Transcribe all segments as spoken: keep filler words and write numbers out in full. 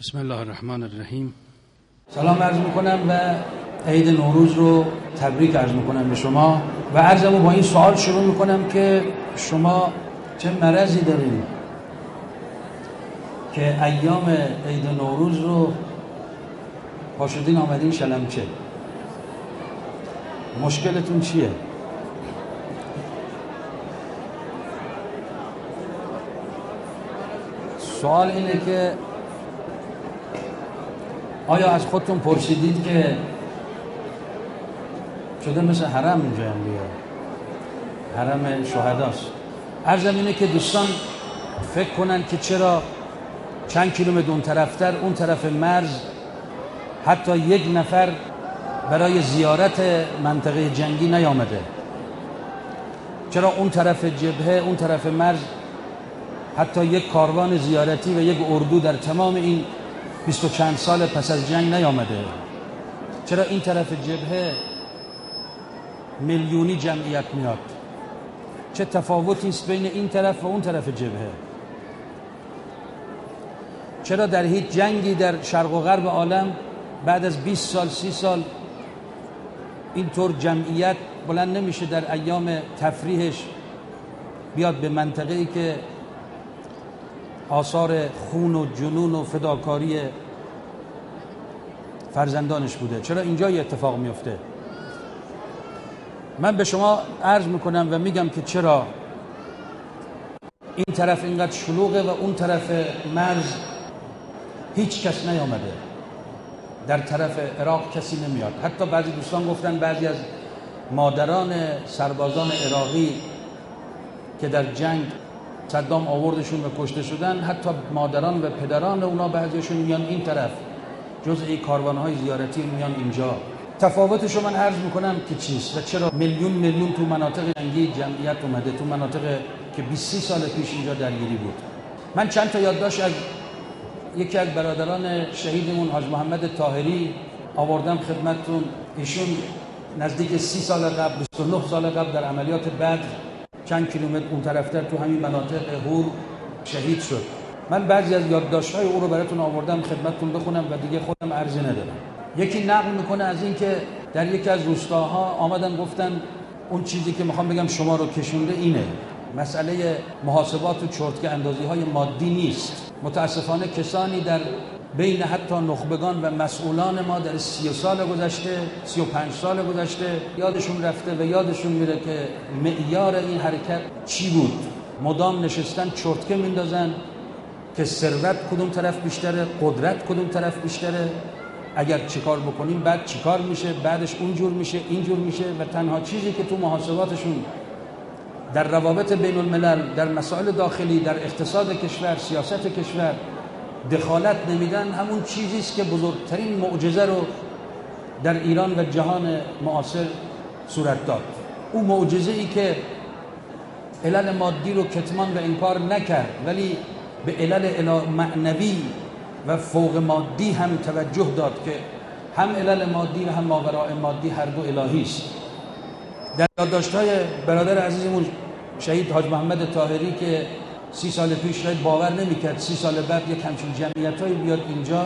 بسم الله الرحمن الرحیم. سلام عرض میکنم و عید نوروز رو تبریک عرض میکنم به شما و عرضمو با این سوال شروع میکنم که شما چه مرضی دارین که ایام عید نوروز رو پاشدین آمدین شلمچه؟ مشکلتون چیه؟ سوال اینه که آیا از خودتون پرسیدید که شده مثل حرم اینجا هم بیاد، حرم شهداست. عرضم اینه که دوستان فکر کنن که چرا چند کیلومتر اون طرفتر اون طرف مرز حتی یک نفر برای زیارت منطقه جنگی نیامده؟ چرا اون طرف جبهه اون طرف مرز حتی یک کاروان زیارتی و یک اردو در تمام این بیست و چند سال پس از جنگ نیامده؟ چرا این طرف جبهه میلیونی جمعیت میاد؟ چه تفاوتی است بین این طرف و اون طرف جبهه؟ چرا در هیچ جنگی در شرق و غرب عالم بعد از بیست سال سی سال اینطور جمعیت بلند نمیشه در ایام تفریحش بیاد به منطقه‌ای که آثار خون و جنون و فداکاری فرزندانش بوده؟ چرا اینجا یه اتفاق میفته؟ من به شما عرض میکنم و میگم که چرا این طرف اینقدر شلوغه و اون طرف مرز هیچ کس نیامده. در طرف عراق کسی نمیاد. حتی بعضی دوستان گفتن بعضی از مادران سربازان عراقی که در جنگ صدام آوردشون و کشته شدن، حتی مادران و پدران اونا بعضیشون میان این طرف، جزء این کاروان‌های زیارتی میان اینجا. تفاوتشو من عرض میکنم که چیست و چرا میلیون میلیون تو مناطق جنگی جمعیت اومده، تو مناطق که بیست سال پیش اینجا درگیری بود. من چند تا یادداشت از یکی از برادران شهیدمون حاج محمد طاهری آوردم خدمتتون. ایشون نزدیک سی سال قبل، بیست و نه سال قبل در عملیات بدر چند کیلومتر اون طرفتر تو همین مناطق هور شهید شد. من بعضی از یادداشت‌های او رو براتون آوردم خدمتتون بخونم و دیگه خودم عرضی ندارم. یکی نقل میکنه از این که در یکی از روستاها آمدن گفتن اون چیزی که میخوام بگم شما رو کشونده اینه، مسئله محاسبات و چرتکه اندازی های مادی نیست. متاسفانه کسانی در بین حتی نخبگان و مسئولان ما در سی سال گذشته، سی و پنج سال گذشته یادشون رفته و یادشون میره که معیار این حرکت چی بود. مدام نشستن چرتکه میندازن که ثروت کدوم طرف بیشتره، قدرت کدوم طرف بیشتره، اگر چیکار بکنیم بعد چیکار میشه، بعدش اونجور میشه اینجور میشه. و تنها چیزی که تو محاسباتشون در روابط بین الملل، در مسائل داخلی، در اقتصاد کشور، سیاست کشور دخالت نمیدن، همون چیزی است که بزرگترین معجزه رو در ایران و جهان معاصر صورت داد. اون معجزه ای که علل مادی رو کتمان و انکار نکرد، ولی به علل معنوی و فوق مادی هم توجه داد که هم علل مادی و هم ماوراء مادی هر دو الهی است. در یادداشت‌های برادر عزیزمون شهید حاج محمد طاهری که سی سال پیش شاید باور نمی‌کرد سی سال بعد یک همچین جمعیتایی بیاد اینجا،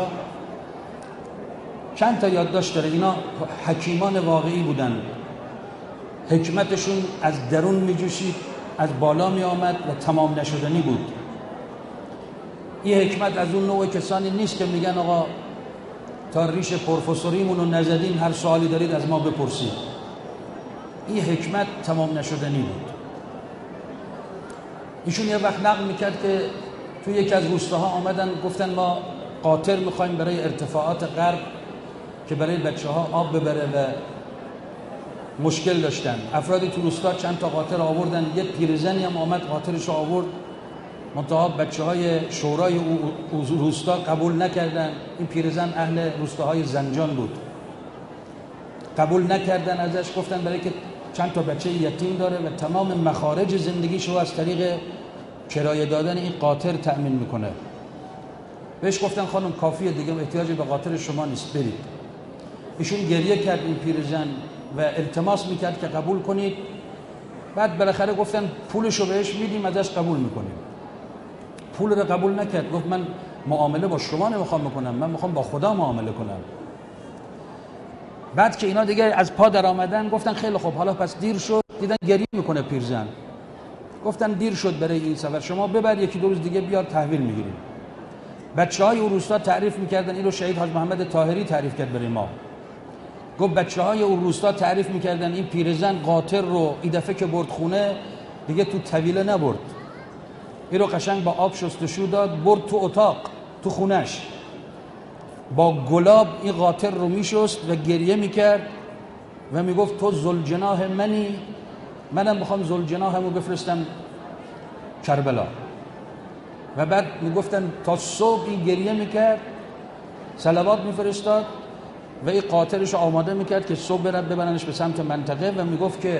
چند تا یادداشت داره. اینا حکیمان واقعی بودن، حکمتشون از درون می‌جوشید، از بالا می‌آمد و تمام نشدنی بود. این حکمت از اون نوع کسانی نیست که میگن آقا تا ریش پروفسوریمون رو نزدین هر سوالی دارید از ما بپرسید. این حکمت تمام نشدنی بود. ایشون یه وقت نقل میکرد که توی یکی از روستاها آمدن گفتن ما قاطر میخوایم برای ارتفاعات غرب که برای بچه ها آب ببره و مشکل داشتن. افرادی تو روستا چند تا قاطر آوردن، یه پیرزنی هم آمد قاطرش آورد، منتها بچه های شورای او روستا قبول نکردن. این پیرزن اهل روستاهای زنجان بود، قبول نکردن ازش، گفتن برای که چند تا بچه یتیم داره و تمام مخارج زندگیشو از طریق کرایه دادن این قاطر تأمین میکنه. بهش گفتن خانم کافیه دیگه، احتیاجی به قاطر شما نیست، برید. ایشون گریه کرد این پیرزن و التماس میکرد که قبول کنید. بعد بالاخره گفتن پولشو بهش میدیم، ازش قبول میکنیم. پول رو قبول نکرد، گفت من معامله با شما نمیخوام بکنم، من میخوام با خدا معامله کنم. بعد که اینا دیگه از پا در آمدن گفتن خیلی خوب، حالا پس دیر شد. دیدن گریه میکنه پیرزن، گفتن دیر شد برای این سفر، شما ببر یکی دو روز دیگه بیار تحویل میگیریم. بچهای اون روستا تعریف میکردن، اینو شهید حاج محمد طاهری تعریف کرد برای ما. گفت بچهای اون روستا تعریف میکردن این پیرزن قاطر رو این دفعه که برد خونه دیگه تو طویله نبرد، این رو قشنگ با آب شستشو داد برد تو اتاق تو خونش، با گلاب این قاطر رو میشست و گریه میکرد و میگفت تو ذوالجناح منی، منم میخوام ذوالجناحمو بفرستم کربلا. و بعد میگفتن تا صبح این گریه میکرد، صلوات میفرستاد و این قاطرش رو آماده میکرد که صبح برد ببرنش به سمت منطقه و میگفت که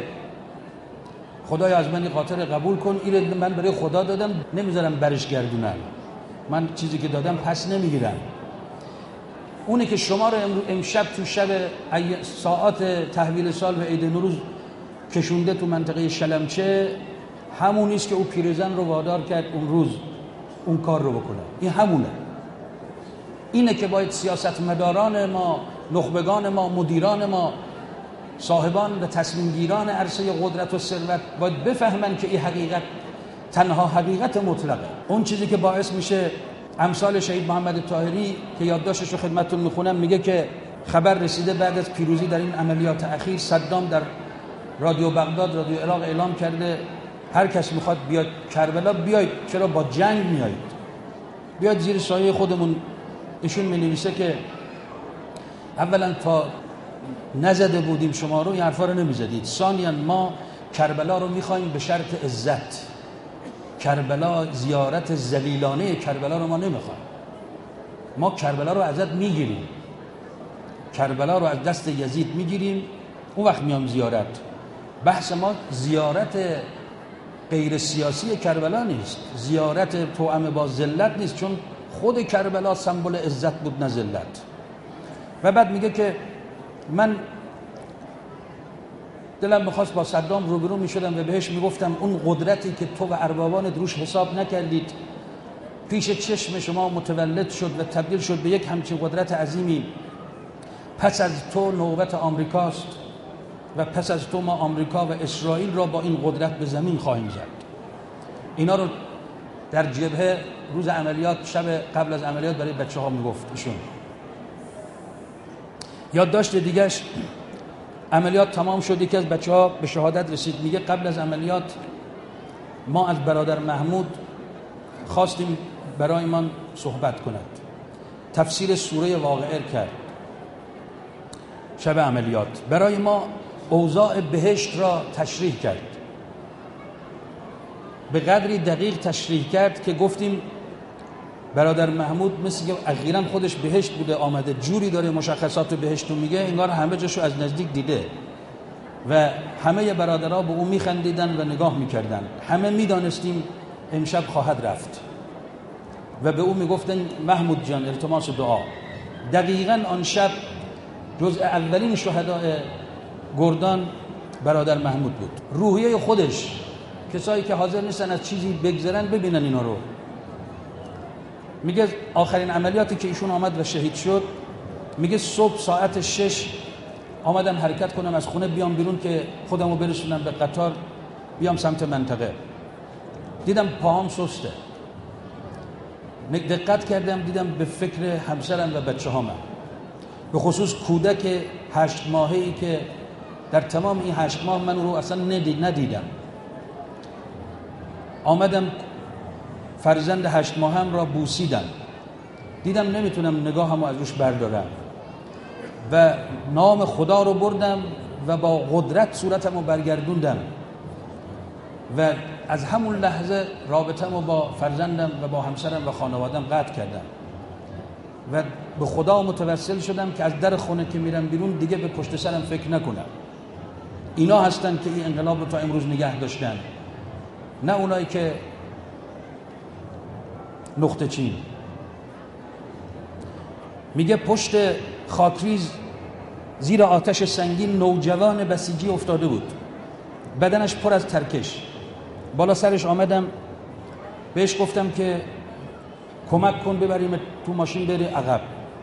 خدای از من این قاطر قبول کن، این من برای خدا دادم، نمیذارم برش گردونم، من چیزی که دادم پس نمیگیرم. اونه که شما رو امشب تو شب ساعات تحویل سال و عید نوروز کشونده تو منطقه شلمچه، همونیست که او پیرزن رو وادار کرد اون روز اون کار رو بکنه. این همونه. اینه که باید سیاستمداران ما، نخبگان ما، مدیران ما، صاحبان و تصمیم گیران عرصه قدرت و ثروت باید بفهمن که این حقیقت تنها حقیقت مطلقه. اون چیزی که باعث میشه امثال شهید محمد طاهری که یادداشتش رو خدمتتون میخونم، میگه که خبر رسیده بعد از پیروزی در این عملیات اخیر، صدام در رادیو بغداد، رادیو عراق اعلام کرده هر کس میخواد بیاد کربلا بیاید، چرا با جنگ میایید، بیاید زیر سایه خودمون. ایشون مینویسه که اولا تا نزده بودیم شما رو این حرفا رو نمیزدید، ثانیا ما کربلا رو میخوایم به شرط عزت، کربلا زیارت ذلیلانه کربلا رو ما نمیخوایم، ما کربلا رو ازت میگیریم، کربلا رو از دست یزید میگیریم، اون وقت میام زیارت. بحث ما زیارت غیر سیاسی کربلا نیست، زیارت توأم با ذلت نیست، چون خود کربلا سمبل عزت بود نه ذلت. و بعد میگه که من دلم میخواست با صدام روبرو میشدم و بهش میگفتم اون قدرتی که تو و اربابان دروش حساب نکردید پیش چشم شما متولد شد و تبدیل شد به یک همچین قدرت عظیمی. پس از تو نوبت آمریکاست و پس از تو ما آمریکا و اسرائیل را با این قدرت به زمین خواهیم زد. اینا رو در جبهه روز عملیات، شب قبل از عملیات برای بچه ها میگفت ایشون. یادداشت دیگهش، عملیات تمام شد، یکی از بچه ها به شهادت رسید، میگه قبل از عملیات ما از برادر محمود خواستیم برایمان صحبت کند، تفسیر سوره واقعه کرد. شب عملیات برای ما اوضاع بهشت را تشریح کرد، به قدری دقیق تشریح کرد که گفتیم برادر محمود مثل که اخیراً خودش بهشت بوده آمده، جوری داره مشخصات بهشت رو میگه انگار همه جاشو از نزدیک دیده و همه برادرها به اون میخندیدن و نگاه میکردن. همه میدانستیم امشب خواهد رفت و به اون میگفتن محمود جان التماس دعا. دقیقاً آن شب جزء اولین شهدای گردان برادر محمود بود. روحیه خودش، کسایی که حاضر نیستن از چیزی بگذرن ببینن اینا رو. میگه آخرین عملیاتی که ایشون آمد و شهید شد، میگه صبح ساعت شش آمدم حرکت کنم از خونه بیام بیرون که خودمو برسونم به قطار بیام سمت منطقه. دیدم پاهام سسته، دقت کردم دیدم به فکر همسرم و بچه هامم، به خصوص کودک هشت ماهه‌ای که در تمام این هشت ماه من رو اصلا ندیدم. آمدم فرزند هشت ماهم را بوسیدم، دیدم نمیتونم نگاهمو از روش بردارم و نام خدا رو بردم و با قدرت صورتمو برگردوندم و از همون لحظه رابطمو با فرزندم و با همسرم و خانوادم قطع کردم و به خدا متوسل شدم که از در خونه که میرم بیرون دیگه به پشت سرم فکر نکنم. اینا هستن که این انقلاب رو تا امروز نگه داشتن، نه اونایی که نقطه چین. میگه پشت خاکریز زیر آتش سنگین نوجوان بسیجی افتاده بود، بدنش پر از ترکش. بالا سرش آمدم بهش گفتم که کمک کن ببریم تو ماشین بری عقب.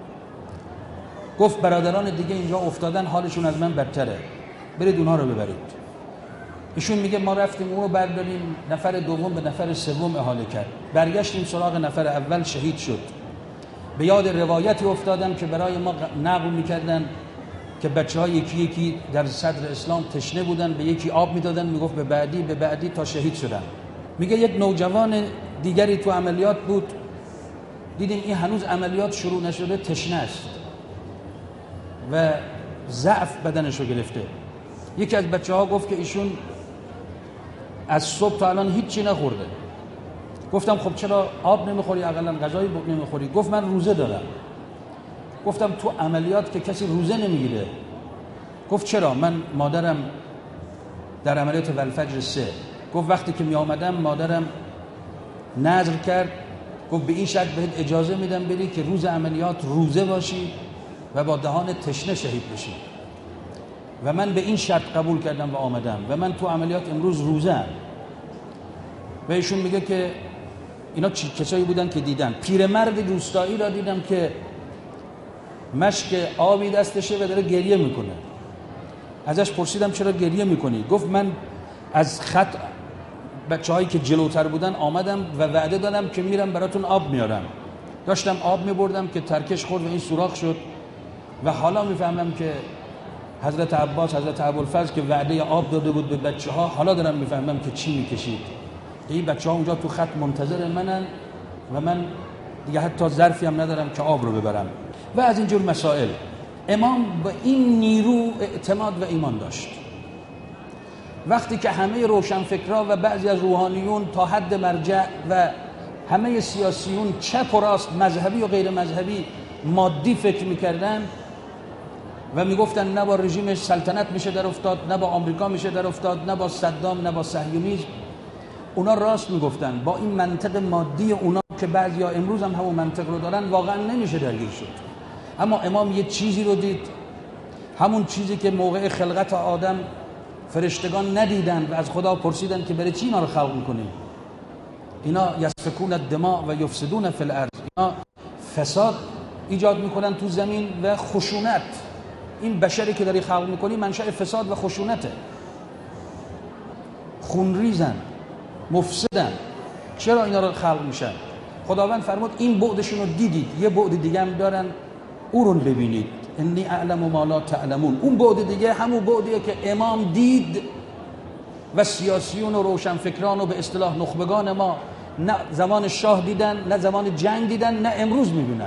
گفت برادران دیگه اینجا افتادن، حالشون از من بدتره، برید اونها رو ببرید. ایشون میگه ما رفتیم اونو برداریم، نفر دوم به نفر سوم احاله کرد، برگشتیم سراغ نفر اول، شهید شد. به یاد روایتی افتادم که برای ما نقل میکردن که بچه‌ها یکی یکی در صدر اسلام تشنه بودن، به یکی آب میدادن، میگفت به بعدی به بعدی تا شهید شدن. میگه یک نوجوان دیگری تو عملیات بود، دیدیم این هنوز عملیات شروع نشده، تشنه است و ضعف بدنشو گرفته. یکی از بچه‌ها گفت که ایشون از صبح تا الان هیچی نخورده. گفتم خب چرا آب نمیخوری، اقلا غذایی نمیخوری؟ گفت من روزه دارم. گفتم تو عملیات که کسی روزه نمیگیره. گفت چرا؟ من مادرم در عملیات والفجر سه، گفت وقتی که می آمدم مادرم نذر کرد، گفت به این شرط بهت اجازه میدم بری که روز عملیات روزه باشی و با دهان تشنه شهید بشی. و من به این شرط قبول کردم و آمدم و من تو عملیات امروز روزه ام. و ایشون میگه که اینا کسایی بودن که دیدن. پیرمرد روستایی را دیدم که مشک آبی دستشه و داره گریه میکنه. ازش پرسیدم چرا گریه میکنی؟ گفت من از خط بچه‌هایی که جلوتر بودن آمدم و وعده دادم که میرم براتون آب میارم. داشتم آب میبردم که ترکش خورد و این سوراخ شد و حالا میفهمم که حضرت عباس، حضرت ابوالفضل که وعده آب داده بود به بچه‌ها، حالا دارم میفهمم که چی میکشید. این بچه‌ها اونجا تو خط منتظر منن و من دیگه حتی ظرفی هم ندارم که آب رو ببرم. و از اینجور مسائل امام به این نیرو اعتماد و ایمان داشت. وقتی که همه روشنفکرها و بعضی از روحانیون تا حد مرجع و همه سیاسیون چپ و راست، مذهبی و غیر مذهبی، مادی فکر میکردن و میگفتن نه با رژیم سلطنت میشه در افتاد، نه با آمریکا میشه در افتاد، نه با صدام، نه با صهیونیسم، اونا راست میگفتن. با این منطق مادی اونا که بعضیا امروز هم همون منطق رو دارن واقعا نمیشه درگیر شد. اما امام یه چیزی رو دید، همون چیزی که موقع خلقت آدم فرشتگان ندیدن و از خدا پرسیدن که برای چی اینا رو خلق میکنی؟ اینا یسفکون الدماء و یفسدون فی الارض، اینا فساد ایجاد میکنن تو زمین و خشونت. این بشری که داری خلق میکنی منشأ فساد و خشونته، خونریزن، مفسدن. چرا اینا رو خلق میشن؟ خداوند فرمود این بعدشون رو دیدید، یه بعد دیگه هم دارن، او رو ببینید. انی اعلم ما لا تعلمون. اون بعد دیگه همون بعدیه که امام دید و سیاسیون و روشنفکران و به اصطلاح نخبگان ما نه زمان شاه دیدن، نه زمان جنگ دیدن، نه امروز میبینن.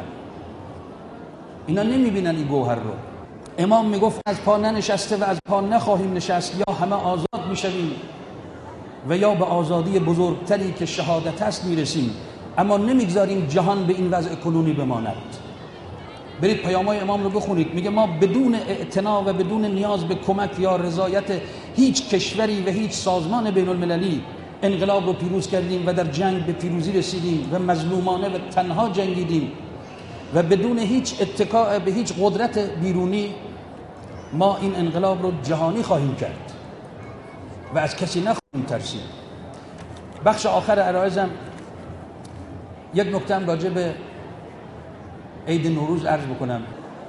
اینا نمیبینن این گوهر رو. امام میگفت از پا ننشسته و از پا نخواهیم نشست، یا همه آزاد میشویم و یا به آزادی بزرگتری که شهادت است میرسیم، اما نمیگذاریم جهان به این وضع کنونی بماند. برید پیام‌های امام رو بخونید. میگه ما بدون اعتنا و بدون نیاز به کمک یا رضایت هیچ کشوری و هیچ سازمان بین المللی انقلاب رو پیروز کردیم و در جنگ به پیروزی رسیدیم و مظلومانه و تنها جنگیدیم و بدون هیچ اتکاء به هیچ قدرت بیرونی ما این انقلاب رو جهانی خواهیم کرد و از کسی نخواهیم ترسید. بخش آخر عرایزم یک نکته هم راجع به عید نوروز عرض بکنم.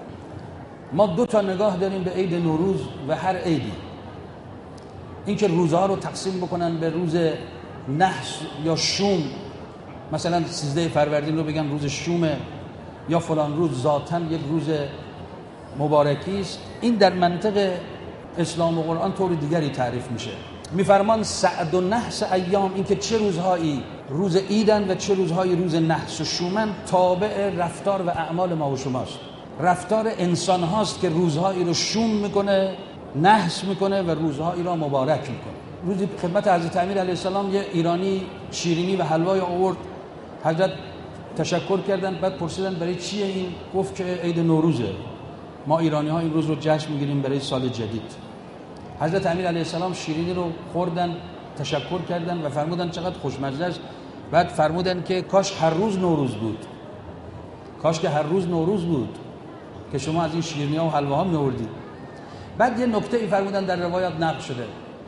ما دو تا نگاه داریم به عید نوروز و هر عیدی. اینکه روزها رو تقسیم بکنن به روز نحس یا شوم، مثلا سیزده فروردین رو بگن روز شومه یا فلان روز ذاتاً یک روز مبارکی است. این در منطق اسلام و قرآن طور دیگری تعریف میشه. میفرمان سعد و نحس ایام، این که چه روزهایی روز عیدن و چه روزهایی روز نحس و شومن، تابع رفتار و اعمال ما و شماست. رفتار انسان هاست که روزهایی رو شوم میکنه، نحس میکنه و روزهایی را مبارک میکنه. روزی خدمت حضرت امیر علیه السلام یه ایرانی شیرینی و حلوای آورد، حضرت تشکر کردن، بعد پرسیدن برای چیه این؟ گفت که عید نوروزه، ما ایرانی ها این روز رو جشن میگیریم برای سال جدید. حضرت امیر علیه السلام شیرینی رو خوردن، تشکر کردن و فرمودن چقدر خوشمزه است. بعد فرمودن که کاش هر روز نوروز بود، کاش که هر روز نوروز بود که شما از این شیرینی ها و حلواها می آوردید. بعد یه نکته ای فرمودن در روایات نقل شده،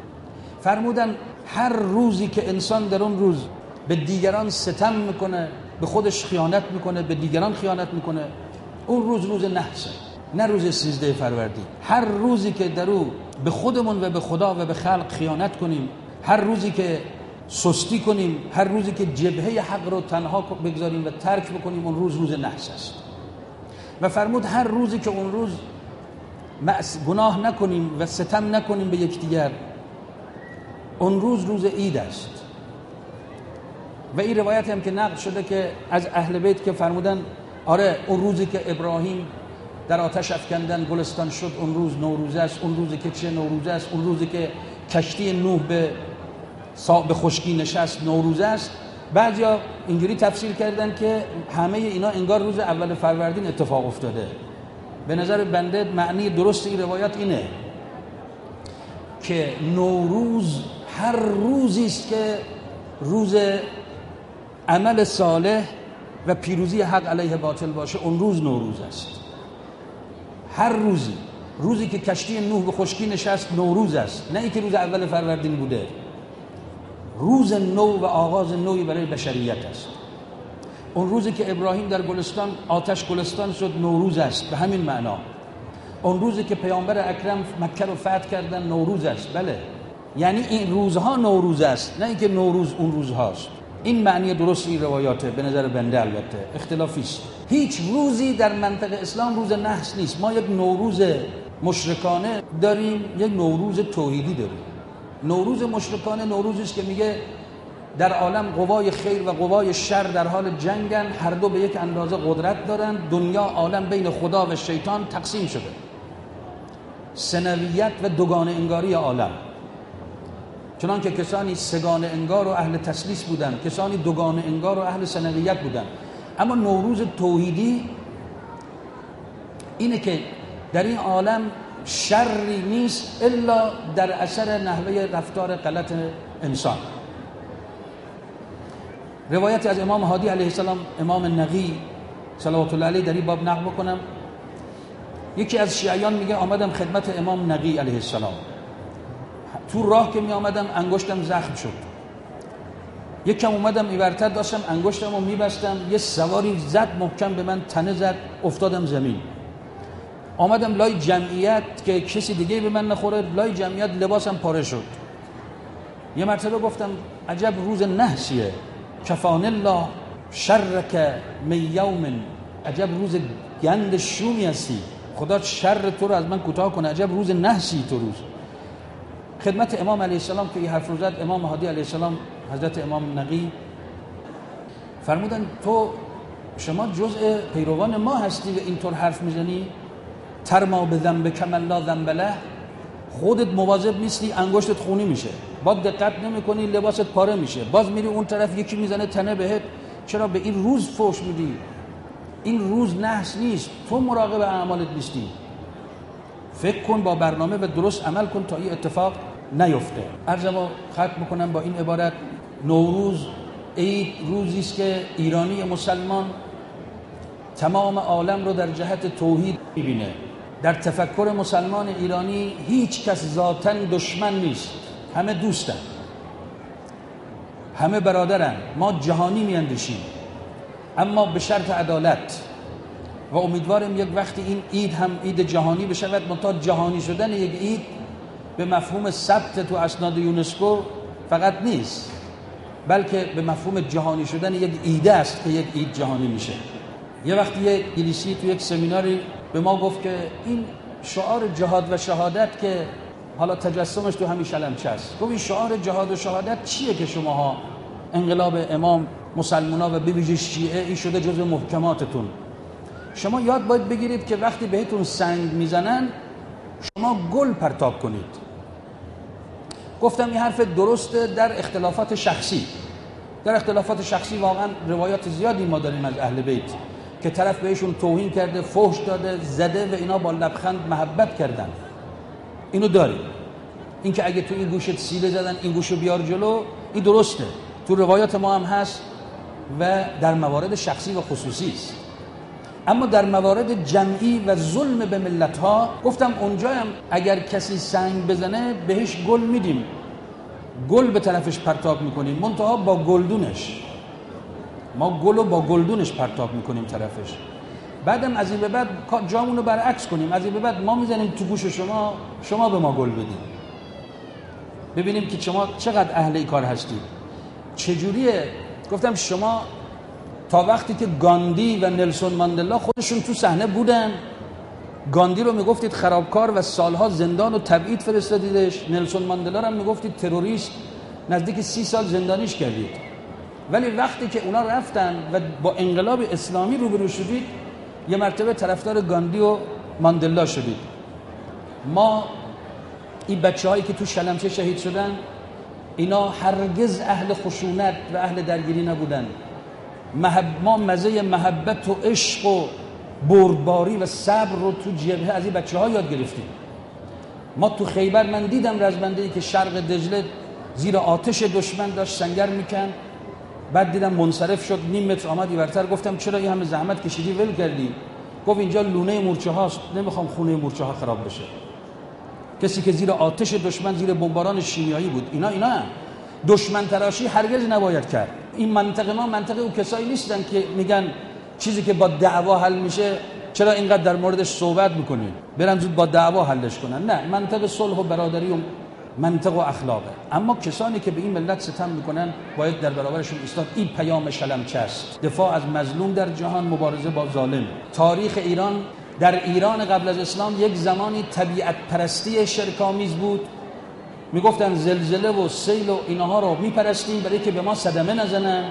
فرمودن هر روزی که انسان در اون روز به دیگران ستم میکنه به خودش خیانت میکنه، به دیگران خیانت میکنه. اون روز روز نحسه، نه روز سیزده فروردین. هر روزی که در او به خودمون و به خدا و به خلق خیانت کنیم، هر روزی که سستی کنیم، هر روزی که جبهه حق رو تنها بگذاریم و ترک بکنیم، اون روز روز نحس است. و فرمود هر روزی که اون روز گناه نکنیم و ستم نکنیم به یکدیگر، اون روز روز عید است. و این روایت هم که نقل شده که از اهل بیت که فرمودن آره اون روزی که ابراهیم در آتش افکندن گلستان شد اون روز نوروز است، اون روزی که چه نوروز است، اون روزی که کشتی نوح به به خشکی نشست نوروز است. بعضیا اینجوری تفسیر کردن که همه اینا انگار روز اول فروردین اتفاق افتاده. به نظر بنده معنی درست این روایت اینه که نوروز هر روزی است که روز عمل صالح و پیروزی حق علیه باطل باشه، اون روز نوروز است. هر روزی، روزی که کشتی نوح به خشکی نشست نوروز است، نه اینکه روز اول فروردین بوده. روز نو و آغاز نوی برای بشریت است. اون روزی که ابراهیم در گلستان آتش گلستان شد نوروز است، به همین معنا. اون روزی که پیامبر اکرم مکه رو فتح کردن نوروز است. بله، یعنی این روزها نوروز است، نه اینکه نوروز اون روزهاست. این معنی درست این روایاته به نظر بنده. البته اختلافی است. هیچ روزی در منطقه اسلام روز نحس نیست. ما یک نوروز مشرکانه داریم، یک نوروز توحیدی داریم. نوروز مشرکانه نوروزی است که میگه در عالم قوای خیر و قوای شر در حال جنگن، هر دو به یک اندازه قدرت دارن، دنیا عالم بین خدا و شیطان تقسیم شده. سنویت و دوگانه انگاری عالم، چنان که کسانی سگانه انگار و اهل تسلیس بودن، کسانی دوگانه انگار و اهل سنویت بودن. اما نوروز توحیدی اینه که در این عالم شری نیست الا در اثر نحوه رفتار غلط انسان. روایتی از امام هادی علیه السلام، امام نقی صلوات الله علیه در این باب نقل بکنم. یکی از شیعیان میگه آمدم خدمت امام نقی علیه السلام، تو راه که می آمدم انگشتم زخم شد، یکم اومدم اینورتر داشتم انگشتم رو میبستم، یه سواری زد محکم به من، تنه زد، افتادم زمین. آمدم لای جمعیت که کسی دیگه به من نخوره، لای جمعیت لباسم پاره شد. یه مرتبه گفتم عجب روز نحسیه، کفان الله شرک من یوم، عجب روز گند شومی هستی، خدا شر تو رو از من کوتاه کنه، عجب روز نحسی تو روز. خدمت امام علیه السلام که این حرف رو زد، امام هادی علیه السلام حضرت امام نقی فرمودن تو شما جزء پیروان ما هستی و اینطور حرف میزنی؟ ترما به ذنب کما لا ذنب له، خودت مواظب نیستی انگشتت خونی میشه، با دقت نمیکنی لباست پاره میشه، باز میری اون طرف یکی میزنه تنه بهت، چرا به این روز فوش میدی؟ این روز نحس نیست، تو مراقب اعمالت نیستی. فکر کن، با برنامه و درست عمل کن تا این اتفاق نیفته. عرضمو ختم میکنم با این عبارت: نوروز عید روزی است که ایرانی مسلمان تمام عالم رو در جهت توحید میبینه. در تفکر مسلمان ایرانی هیچ کس ذاتاً دشمن نیست، همه دوستن، همه برادرن. ما جهانی میاندیشیم اما به شرط عدالت، و امیدوارم یک وقتی این عید هم عید جهانی بشود. منتها جهانی شدن یک عید به مفهوم ثبت تو اسناد یونسکو فقط نیست، بلکه به مفهوم جهانی شدن یک ایده است که یک عید جهانی میشه. یه وقتی یک انگلیسی تو یک سمیناری به ما گفت که این شعار جهاد و شهادت که حالا تجسمش تو همین شلمچه است، گفت این شعار جهاد و شهادت چیه که شماها انقلاب امام مسلمونا و به ویژه شیعه این شده جزو محکماتتون؟ شما یاد باید بگیرید که وقتی بهتون سنگ میزنن شما گل پرتاب کنید. گفتم این حرف درسته در اختلافات شخصی. در اختلافات شخصی واقعا روایات زیادی ما داریم از اهل بیت که طرف بهشون توهین کرده، فحش داده، زده و اینا با لبخند محبت کردن. اینو داریم. این که اگه تو این گوشت سیله زدن این گوشو بیار جلو، این درسته، تو روایات ما هم هست و در موارد شخصی و خصوصی است. اما در موارد جمعی و ظلم به ملت ها گفتم اونجا هم اگر کسی سنگ بزنه بهش گل میدیم، گل به طرفش پرتاب میکنیم، منتها با گلدونش. ما گل رو با گلدونش پرتاب میکنیم طرفش. بعدم از این به بعد جامون رو برعکس کنیم، از این به بعد ما میزنیم تو گوش شما، شما به ما گل بدید، ببینیم که شما چقدر اهل این کار هستید. چجوریه؟ گفتم شما تا وقتی که گاندی و نلسون ماندلا خودشون تو صحنه بودن، گاندی رو میگفتید خرابکار و سالها زندان و تبعید فرستادیدش، نلسون ماندلا رو هم میگفتید تروریست، نزدیک سی سال زندانیش کردید. ولی وقتی که اونا رفتن و با انقلاب اسلامی روبرو شدید، یه مرتبه طرفدار گاندی و ماندلا شدید. ما این بچه هایی که تو شلمچه شهید شدن، اینا هرگز اهل خشونت و اهل درگیری نبودن. محب... ما مزه محبت و عشق و بردباری و صبر رو تو جبهه از این بچه ها یاد گرفتیم. ما تو خیبر، من دیدم رزمنده‌ای که شرق دجله زیر آتش دشمن داشت سنگر میکن، بعد دیدم منصرف شد، نیم متر آمد اینورتر، گفتم چرا این همه زحمت کشیدی ول کردی؟ گفت اینجا لونه مورچه هاست، نمیخوام خونه مورچه ها خراب بشه. کسی که زیر آتش دشمن، زیر بمباران شیمیایی بود. اینا اینا دشمن تراشی هرگز نباید کرد. این منطقه ما منطقه او کسایی نیستن که میگن چیزی که با دعوا حل میشه چرا اینقدر در موردش صحبت میکنید، برن زود با دعوا حلش کنن. نه، منطقه صلح و برادری و منطق و اخلاقه. اما کسانی که به این ملت ستم میکنن باید در برابرشون ایستاد. این پیام شلمچه است، دفاع از مظلوم در جهان، مبارزه با ظالم. تاریخ ایران، در ایران قبل از اسلام یک زمانی طبیعت پرستی شرک‌آمیز بود. میگفتن زلزله و سیل و اینها رو میپرستیم برای که به ما صدمه نزنن،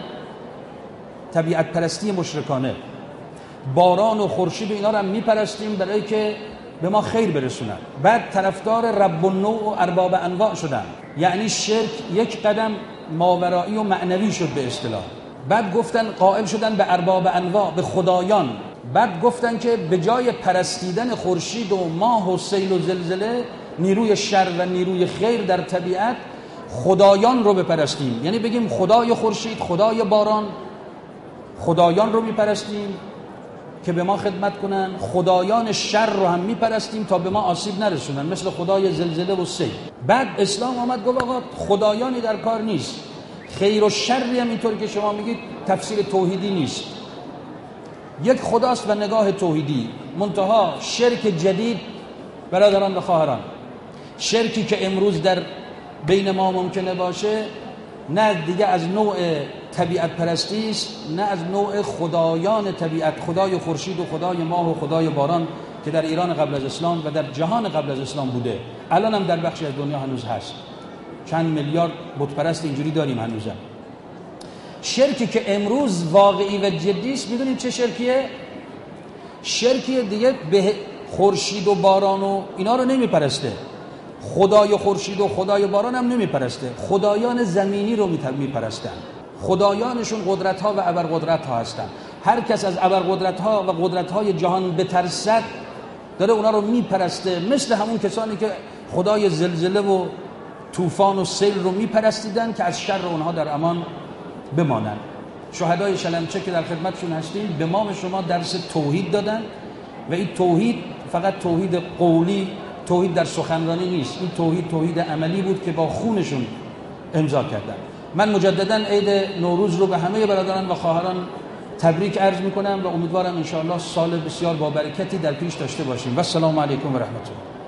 طبیعت پرستی مشرکانه. باران و خورشید و اینا رو هم میپرستیم برای که به ما خیر برسونن. بعد طرفدار رب النوع و ارباب انواع شدن، یعنی شرک یک قدم ماورایی و معنوی شد به اصطلاح. بعد گفتن قائل شدن به ارباب انواع، به خدایان. بعد گفتن که به جای پرستیدن خورشید و ماه و سیل و زلزله، نیروی شر و نیروی خیر در طبیعت، خدایان رو بپرستیم. یعنی بگیم خدای خورشید، خدای باران، خدایان رو میپرستیم که به ما خدمت کنن، خدایان شر رو هم میپرستیم تا به ما آسیب نرسونن، مثل خدای زلزله و سیل. بعد اسلام آمد گفت آقا خدایانی در کار نیست، خیر و شری هم اینطور که شما میگید تفسیر توحیدی نیست، یک خداست و نگاه توحیدی. منتها شرک جدید برادران و خواهران، شرکی که امروز در بین ما ممکنه باشه، نه دیگه از نوع طبیعت پرستی است، نه از نوع خدایان طبیعت، خدای خورشید و خدای ماه و خدای باران که در ایران قبل از اسلام و در جهان قبل از اسلام بوده. الان هم در بخشی از دنیا هنوز هست، چند میلیارد بت پرست اینجوری داریم هنوزم. شرکی که امروز واقعی و جدی است، میدونید چه شرکیه؟ شرکیه دیگه به خورشید و باران و اینا رو نمیپرسته، خدای خورشید و خدای باران هم نمیپرسته، خدایان زمینی رو میپرستن. خدایانشون قدرت ها و ابرقدرت ها هستن. هر کس از ابرقدرت ها و قدرت های جهان بترسد داره اونا رو میپرسته، مثل همون کسانی که خدای زلزله و طوفان و سیل رو میپرستیدن که از شر اونها در امان بمانن. شهدای شلمچه که در خدمتشون هستیم به ما و شما درس توحید دادن و این توحید فقط توحید قولی، توحید در سخنرانی نیست، این توحید توحید عملی بود که با خونشون امضا کردن. من مجددا عید نوروز رو به همه برادران و خواهران تبریک عرض میکنم و امیدوارم انشاءالله سال بسیار با برکتی در پیش داشته باشیم. و السلام علیکم و رحمت الله.